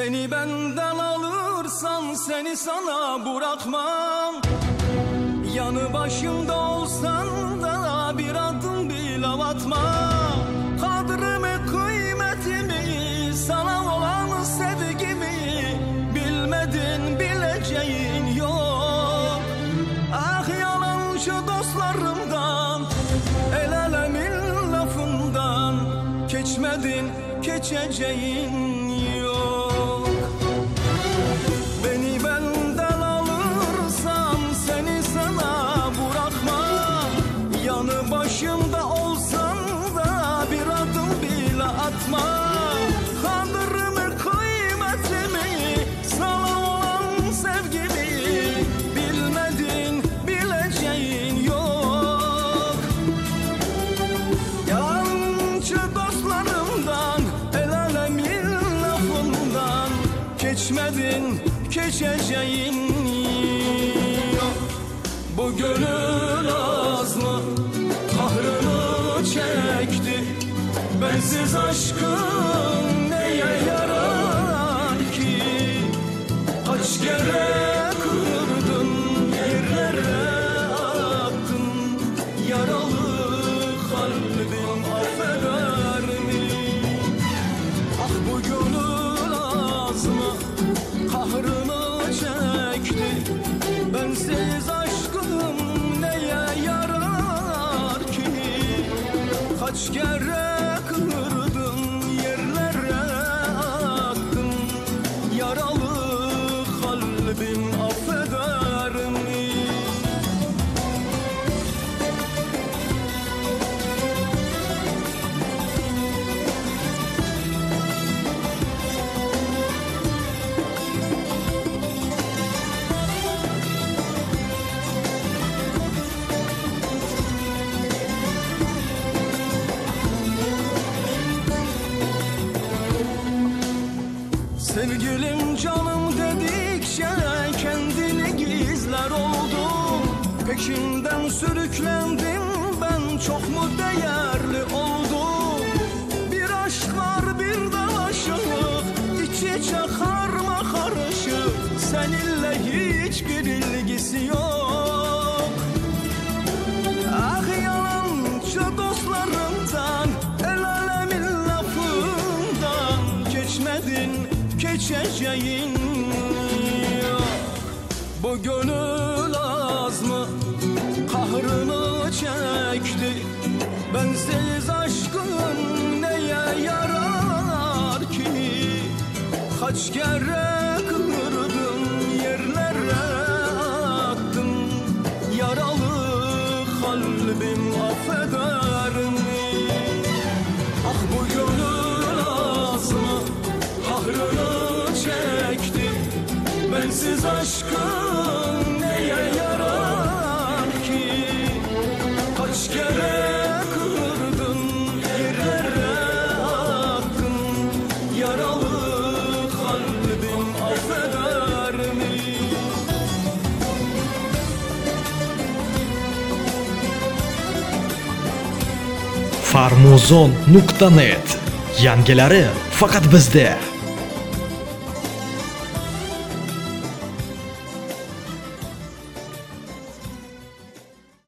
Beni benden alırsan seni sana bırakmam. Yanı başımda olsan da bir adım bile atmam. Kadrımı kıymetimi, sana olan sevgimi bilmedin, bileceğin yok. Ah yalancı dostlarımdan, el alemin lafından geçmedin, geçeceğin yok. Beni benden alırsan seni sana bırakmam. Yanı başımda olsan da bir adım bile atma. Kadrımı kıymetimi, sana olan sevgimi bilmedin, bileceğin yok. Yalancı dostlarımdan, el alemin lafından geçmedin, geçeceğin yok. Bu gönül az mı kahrını çekti? Bensiz aşkın neye yarar ki? Kaç kere kırdın, yerlere attın. Yaralı kalbim affeder mi? Ah bu gönül az mı kahrını çekti? Bensiz aşkım neye yarar ki? Kaç kere kırdın, yerlere attın. Yaralı kalbim affeder mi? Sevgilim canım dedikçe kendini gizler oldum. Peşinden sürüklendim, ben çok mu değerli oldum? Bir aşk var, bir dalaşılık, iç içe karma karışık. Seninle hiçbir ilgisi yok. Ah yalancı dostlarımdan, el alemin lafından geçmedin, geçeceğin yok. Bu gönül az mı kahrını çekti? Bensiz aşkın neye yarar ki? Kaç kere kırdın, yerlere attın. Yaralı kalbim affeder mi? Ah bu gönül az mı kahrını çekti? Bensiz aşkın neye yarar ki? Kaç kere kırdın, yerlere attın. Yaralı kalbim affeder mi? Farmuzon.net yangilari faqat bizda.